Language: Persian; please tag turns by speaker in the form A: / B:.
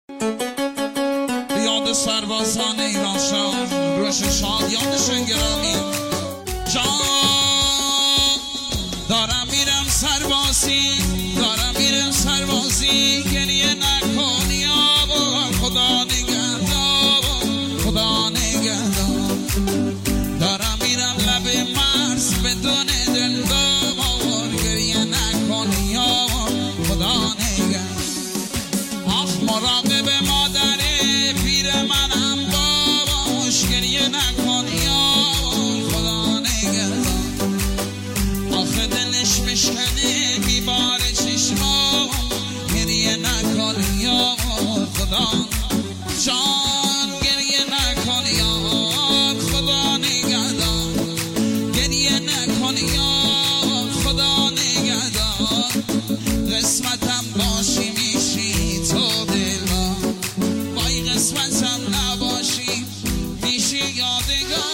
A: یاد سربازان ایران شاه روش شادیانشون گرامی جان دارم میرم سربازی گریه نکنی خدا نگهدار دارم میرم لب مرز بدون دلدار گریه نکنی خدا نگهدار آخ مراقب مادر پیر منم باش گریه نکنی خدا نگهدار آخه دلش مشکنه بیبار چشما گریه نکنی خدا جان گریه نکنی خدا نگهدار گریه نکنی خدا نگهدار قسمتم باشی میشی تو دلم وای قسمتم نباشی میشی یادگار